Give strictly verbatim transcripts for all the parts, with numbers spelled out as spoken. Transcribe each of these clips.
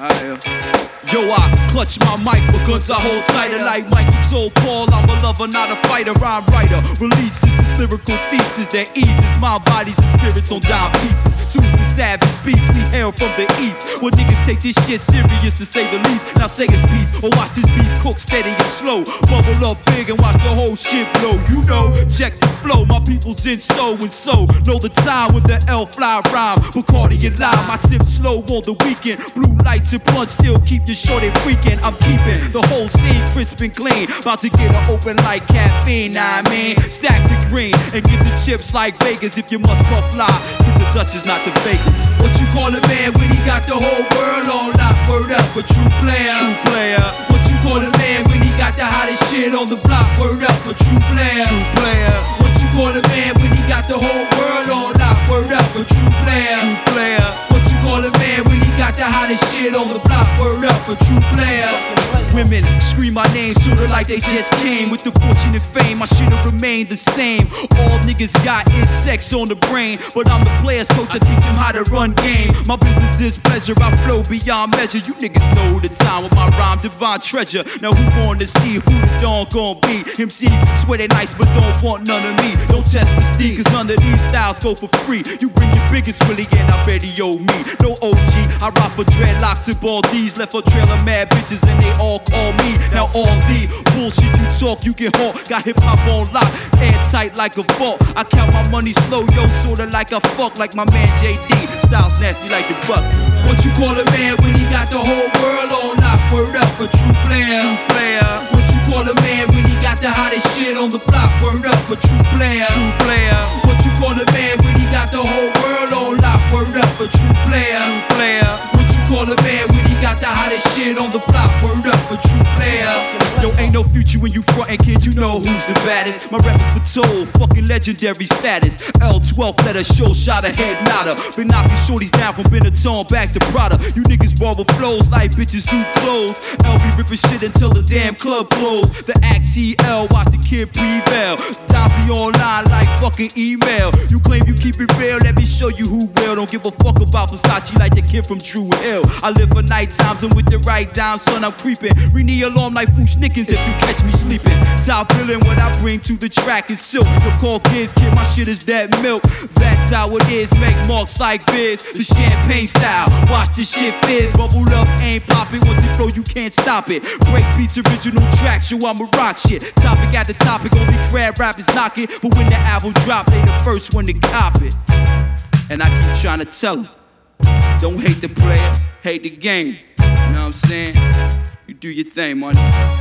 Yo, I clutch my mic, but guns I hold tighter. Like Michael told Paul, I'm a lover, not a fighter. I'm writer. Releases this lyrical thesis that eases my bodies and spirits on down pieces. Choose the savage beats, we hail from the east. Well, niggas take this shit serious to say the least. Now say it's peace, or watch this beat cook steady and slow. Bubble up big and watch the whole shit blow. You know, check the flow, my people's in so and so. Know the time with the L fly rhyme. Bacardi and lime, I sip slow on the weekend. Blue lights and blunt still keep the shorty freaking. I'm keeping the whole scene crisp and clean. About to get her open like caffeine, nah I mean. Stack the green and get the chips like Vegas. If you must puff fly, cause the Dutch is not the Vegas. What you call a man when he got the whole world on lock? Word up, a true player. True player. What you call a man when he got the hottest shit on the block? Word up, a true player. True player. What you call a man when he got the whole world on lock? Word up, a true player. True player. What you call a man when he got the hottest shit on the block? Word up, a true player. Women scream my name sorta like they just came with the fortune and fame. My shit'll remain the same. All niggas got is sex on the brain, but I'm the player's coach. I teach him how to run game. My business is pleasure. I flow beyond measure. You niggas know the time with my rhyme, divine treasure. Now who wanna see who the dawn gon' be? M Cs swear they nice, but don't want none of me. Don't test the steam, cause none of these styles go for free. You bring your biggest Willie and I bet he owe me. No O G, I rock for dreadlocks and baldies. Left a trail of mad bitches and they all call me. Now all the bullshit you talk, you get hawk. Got hip hop on lock, airtight like a vault. I count my money slow, yo, sorta like I fuck. Like my man J D, styles nasty like the buck. What you call a man when he got the whole world on lock? Word up, a true player. True player. What you call a man when he got the hottest shit on the block? Word up, a true player. True player. What you call a man when he got the whole world on lock? Word up, a true player. True player. What you call a man when he got the hottest shit on the block? Word up, a true player. Yo, ain't no future when you frontin', kid, you know who's the baddest. My rap is for told, fucking legendary status. L twelve letter, show shot a head nodder. Been knocking shorties down from Benetton bags to Prada. You niggas borrow flows like bitches do clothes. L be ripping shit until the damn club close. The act T L, watch the kid prevail. Times be online like fucking email. You claim you keep it real, let me show you who will. Don't give a fuck about Versace like the kid from Drew Hill. I live for night times and with the right dime, son, I'm creeping. Ring the alarm like Foosh Nickens if you catch me sleeping. Top billing what I bring to the track is silk. You call kids, kid, my shit is that milk. That's how it is, make marks like biz. The champagne style, watch this shit fizz. Bubble up, ain't popping. Once it flow, you can't stop it. Break beats, original tracks, show I'm a rock shit. Topic at the topic, only crab rappers knock it. But when the album drop, they the first one to cop it. And I keep trying to tell them, don't hate the player, hate the game. You know what I'm saying? You do your thing, money.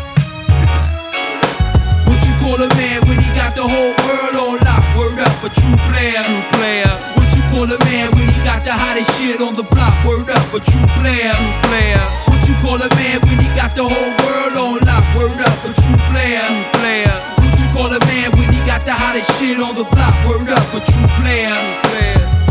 What you call a man when he got the whole world on lock? Word up, a true player. True player. What you call a man when he got the hottest shit on the block? Word up, a true player. True player. What you call a man when he got the whole world on lock? Word up, a true player. True player. What you call a man when he got the hottest shit on the block? Word up, a true player. True player.